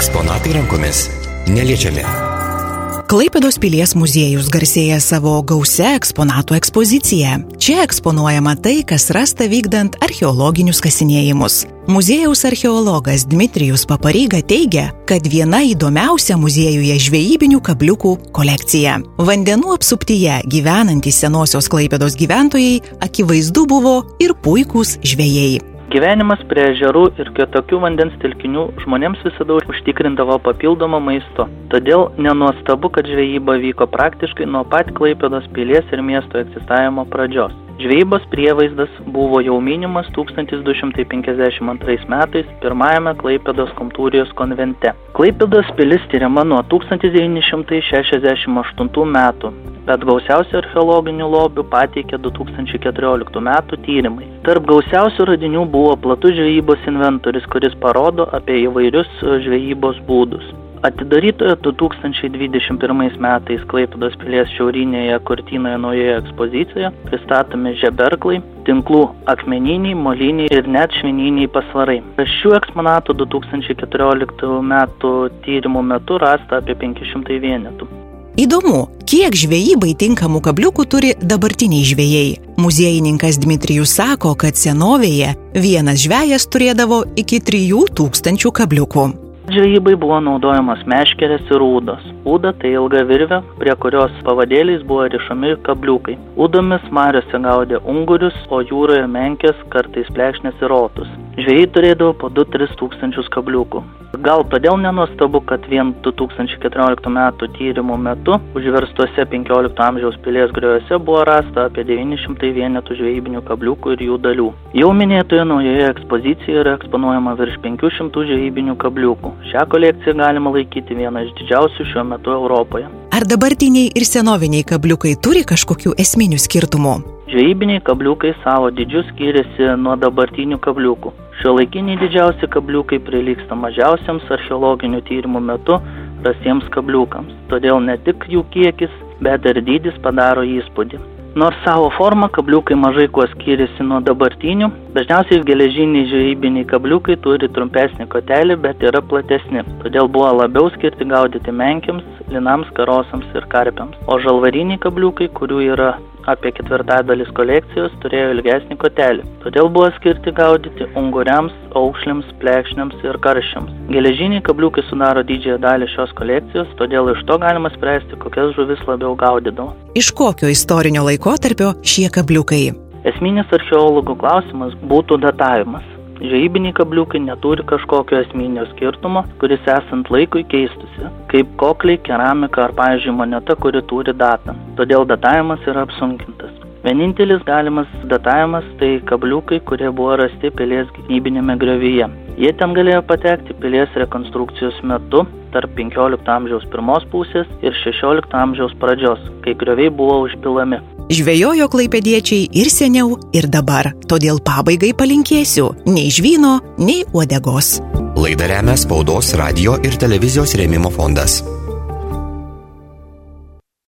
Eksponatai rankomis neliečiami. Klaipėdos pilies muziejus garsėja savo gausia eksponatų ekspozicija. Čia eksponuojama tai, kas rasta vykdant archeologinius kasinėjimus. Muziejaus archeologas Dmitrijus Paparyga teigia, kad viena įdomiausia muziejuje žvejybinių kabliukų kolekcija. Vandenų apsuptyje gyvenantys senosios Klaipėdos gyventojai akivaizdu buvo ir puikūs žvejai. Gyvenimas prie ežerų ir kitokių vandens telkinių žmonėms visada užtikrindavo papildomą maisto. Todėl nenuostabu, kad žvejyba vyko praktiškai nuo pat Klaipėdos pilies ir miesto egzistavimo pradžios. Žvejybos prievaizdas buvo jau minimas 1252 metais pirmajame Klaipėdos komtūrijos konvente. Klaipėdos pilis tyriama nuo 1968 metų, bet gausiausių archeologinių lobių pateikė 2014 metų tyrimai. Tarp gausiausių radinių buvo platus žvejybos inventorius, kuris parodo apie įvairius žvejybos būdus. Atidarytoje 2021 metais Klaipėdos pilies šiaurinėje Kortynoje naujoje ekspozicijoje pristatomi žeberklai, tinklų akmeniniai, moliniai ir net švininiai pasvarai. Šių eksponatų 2014 metų tyrimų metu rasta apie 500 vienetų. Įdomu, kiek žvejybai tinkamų kabliukų turi dabartiniai žvejai. Muziejininkas Dmitrijus sako, kad senovėje vienas žvejas turėdavo iki 3000 kabliukų. Žvejybai buvo naudojamos meškerės ir ūdos. Ūda tai ilga virvė, prie kurios pavadėliais buvo rišami kabliukai. Ūdomis mariose gaudė ungurius, o jūroje menkės, kartais plekšnės ir otus. Žvejai turėdavo po 2-3 tūkstančius kabliukų. Gal todėl nenuostabu, kad vien 2014 metų tyrimų metu užverstuose 15 amžiaus pilies grioviuose buvo rasta apie 900 vienetų žvejybinių kabliukų ir jų dalių. Jau minėtoje naujoje ekspozicijoje yra eksponuojama virš 500 žvejybinių kabliukų. Šią kolekciją galima laikyti vieną iš didžiausių šiuo metu Europoje. Ar dabartiniai ir senoviniai kabliukai turi kažkokių esminių skirtumų? Žvejybiniai kabliukai savo dydžiu skiriasi nuo dabartinių kabliukų. Šiuolaikiniai didžiausi kabliukai prilygsta mažiausiams archeologinių tyrimų metu rastiems kabliukams. Todėl ne tik jų kiekis, bet ir dydis padaro įspūdį. Nors savo formą kabliukai mažai kuo skiriasi nuo dabartinių, dažniausiai geležiniai žvejybiniai kabliukai turi trumpesnį kotelį, bet yra platesni. Todėl buvo labiau skirti gaudyti menkėms, linams, karosams ir karpiams. O žalvariniai kabliukai, kurių yra apie 1/4 kolekcijos, turėjo ilgesnį kotelį. Todėl buvo skirti gaudyti unguriams, aukšliams, plekšniams ir karšiams. Geležiniai kabliukai sudaro didžiąją dalį šios kolekcijos, todėl iš to galima spręsti, kokias žuvis labiau gaudydavo. Iš kokio istorinio laikotarpio šie kabliukai? Esminis archeologų klausimas būtų datavimas. Žvejybiniai kabliukai neturi kažkokio esminio skirtumo, kuris esant laikui keistusi, kaip kokliai, keramika ar, pavyzdžiui, moneta, kuri turi datą. Todėl datavimas yra apsunkintas. Vienintelis galimas datavimas tai kabliukai, kurie buvo rasti pilies gynybinėme griovyje. Jie ten galėjo patekti pilies rekonstrukcijos metu tarp 15 amžiaus pirmos pusės ir 16 amžiaus pradžios, kai grioviai buvo užpilami. Žvejojo klaipėdiečiai ir seniau, ir dabar. Todėl pabaigai palinkėsiu nei žvyno, nei uodegos. Laidą remia Spaudos, radijo ir televizijos rėmimo fondas.